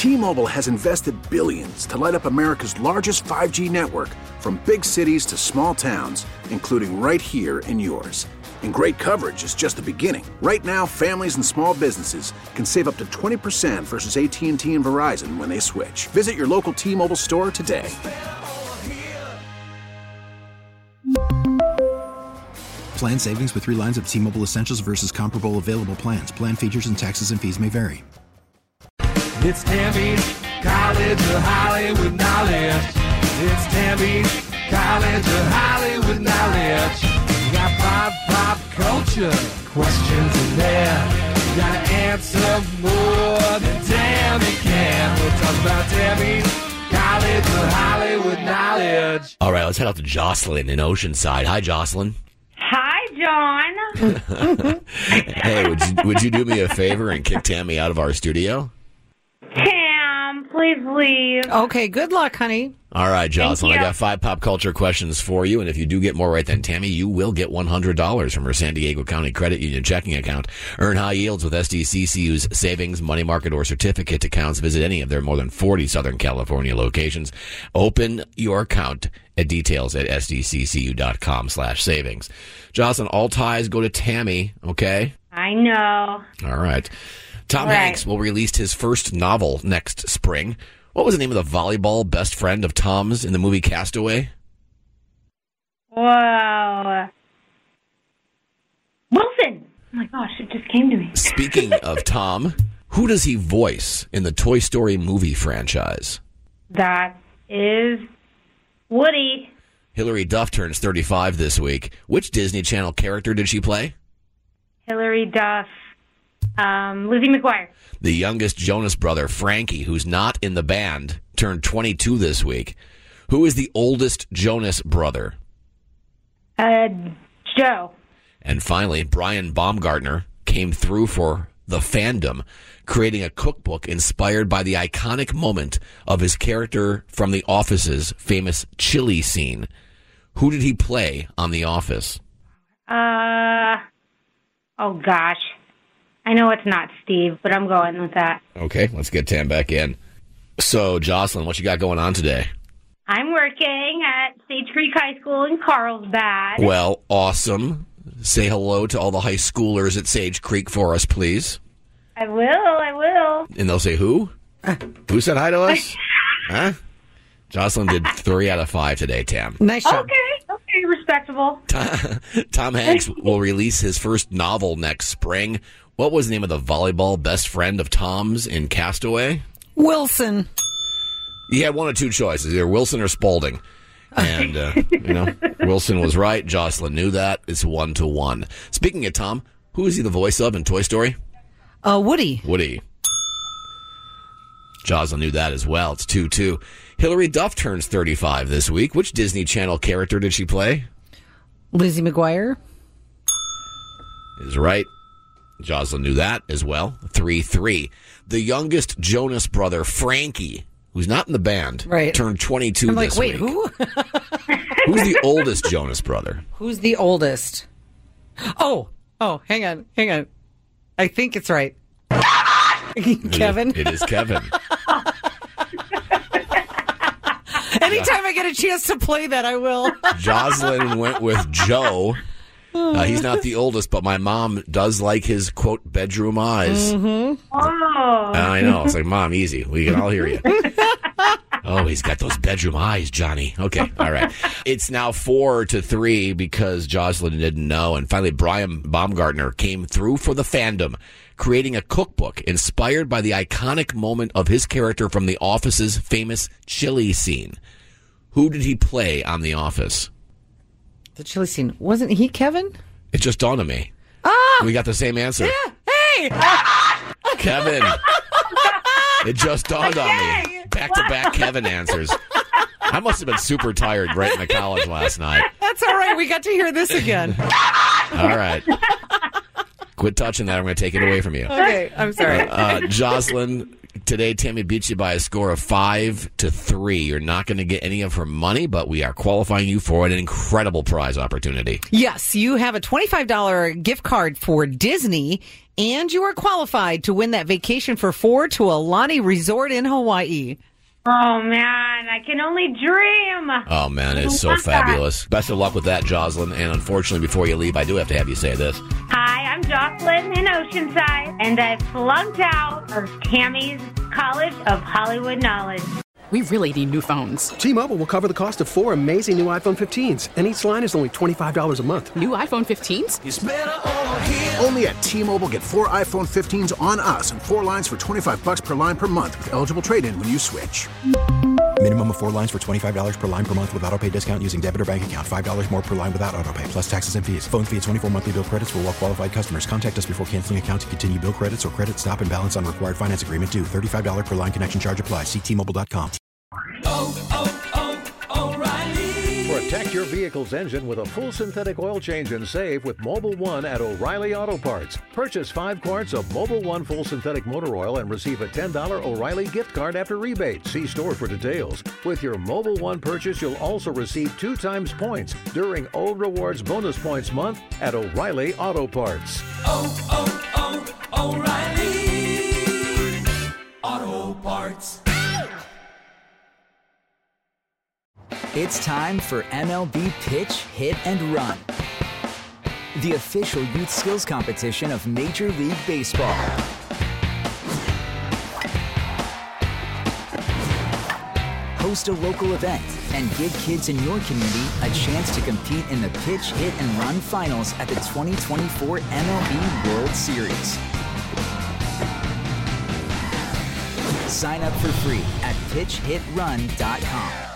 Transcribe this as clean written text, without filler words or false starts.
T-Mobile has invested billions to light up America's largest 5G network, from big cities to small towns, including right here in yours. And great coverage is just the beginning. Right now, families and small businesses can save up to 20% versus AT&T and Verizon when they switch. Visit your local T-Mobile store today. Plan savings with 3 lines of T-Mobile Essentials versus comparable available plans. Plan features and taxes and fees may vary. It's Tammy's College of Hollywood Knowledge. It's Tammy's College of Hollywood Knowledge. You got pop culture questions in there. You gotta answer more than Tammy can. We'll talk about Tammy's College of Hollywood Knowledge. All right, let's head out to Jocelyn in Oceanside. Hi, Jocelyn. Hi, John. Hey, would you do me a favor and kick Tammy out of our studio? Tam, please leave. Okay, good luck, honey. All right, Jocelyn, I you. got 5 pop culture questions for you, and if you do get more right than Tammy, you will get $100 from her San Diego County Credit Union checking account. Earn high yields with SDCCU's savings, money market, or certificate accounts. Visit any of their more than 40 Southern California locations. Open your account at details at sdccu.com/savings. Jocelyn, all ties go to Tammy, okay? I know. All right. Tom Right. Hanks will release his first novel next spring. What was the name of the volleyball best friend of Tom's in the movie Castaway? Whoa. Wilson. Oh my gosh, it just came to me. Speaking of Tom, who does he voice in the Toy Story movie franchise? That is Woody. Hilary Duff turns 35 this week. Which Disney Channel character did she play? Hilary Duff. Lizzie McGuire. The youngest Jonas brother, Frankie, who's not in the band, turned 22 this week. Who is the oldest Jonas brother? Joe. And finally, Brian Baumgartner came through for the fandom, creating a cookbook inspired by the iconic moment of his character from The Office's famous chili scene. Who did he play on The Office? Oh gosh. I know it's not Steve, but I'm going with that. Okay, let's get Tam back in. So, Jocelyn, what you got going on today? I'm working at Sage Creek High School in Carlsbad. Well, awesome. Say hello to all the high schoolers at Sage Creek for us, please. I will. And they'll say, who? Who said hi to us? Huh? Jocelyn did 3 out of 5 today, Tam. Nice job. Okay, respectable. Tom Hanks will release his first novel next spring. What was the name of the volleyball best friend of Tom's in Castaway? Wilson. You had one of 2 choices, either Wilson or Spaulding. And, Wilson was right. Jocelyn knew that. It's 1-1. Speaking of Tom, who is he the voice of in Toy Story? Woody. Woody. Jocelyn knew that as well. It's 2-2. Hilary Duff turns 35 this week. Which Disney Channel character did she play? Lizzie McGuire. Is right. Jocelyn knew that as well. 3-3. The youngest Jonas brother, Frankie, who's not in the band, right, turned 22 I'm this like, wait, week. who? Who's the oldest Jonas brother? Who's the oldest? Oh, hang on. I think it's right. Kevin? It is Kevin. Anytime I get a chance to play that, I will. Jocelyn went with Joe. He's not the oldest, but my mom does like his, quote, bedroom eyes. Mm-hmm. Oh. I know. It's like, Mom, easy. We can all hear you. Oh, he's got those bedroom eyes, Johnny. Okay, all right. It's now 4-3 because Jocelyn didn't know. And finally, Brian Baumgartner came through for the fandom, creating a cookbook inspired by the iconic moment of his character from The Office's famous chili scene. Who did he play on The Office? The chili scene. Wasn't he Kevin? It just dawned on me. We got the same answer. Yeah. Hey! Kevin. It just dawned on me. Back-to-back Kevin answers. I must have been super tired right in the college last night. That's all right. We got to hear this again. All right. Quit touching that. I'm going to take it away from you. Okay, I'm sorry. Jocelyn, today Tammy beats you by a score of 5-3. You're not going to get any of her money, but we are qualifying you for an incredible prize opportunity. Yes, you have a $25 gift card for Disney, and you are qualified to win that vacation for 4 to Aulani Resort in Hawaii. Oh, man, I can only dream. Oh, man, it's so fabulous. Best of luck with that, Jocelyn. And unfortunately, before you leave, I do have to have you say this. Hi, I'm Jocelyn in Oceanside, and I flunked out of Tammy's College of Hollywood Knowledge. We really need new phones. T-Mobile will cover the cost of 4 amazing new iPhone 15s, and each line is only $25 a month. New iPhone 15s? It's better over here. Only at T-Mobile, get 4 iPhone 15s on us and 4 lines for $25 per line per month with eligible trade-in when you switch. Minimum of 4 lines for $25 per line per month with autopay discount using debit or bank account. $5 more per line without autopay, plus taxes and fees. Phone fee at 24 monthly bill credits for well-qualified customers. Contact us before canceling account to continue bill credits or credit stop and balance on required finance agreement due. $35 per line connection charge applies. See T-Mobile.com. O'Reilly. Protect your vehicle's engine with a full synthetic oil change and save with Mobil 1 at O'Reilly Auto Parts. Purchase 5 quarts of Mobil 1 full synthetic motor oil and receive a $10 O'Reilly gift card after rebate. See store for details. With your Mobil 1 purchase, you'll also receive 2 times points during O Rewards Bonus Points Month at O'Reilly Auto Parts. O'Reilly Auto Parts. It's time for MLB Pitch, Hit, and Run, the official youth skills competition of Major League Baseball. Host a local event and give kids in your community a chance to compete in the Pitch, Hit, and Run finals at the 2024 MLB World Series. Sign up for free at pitchhitrun.com.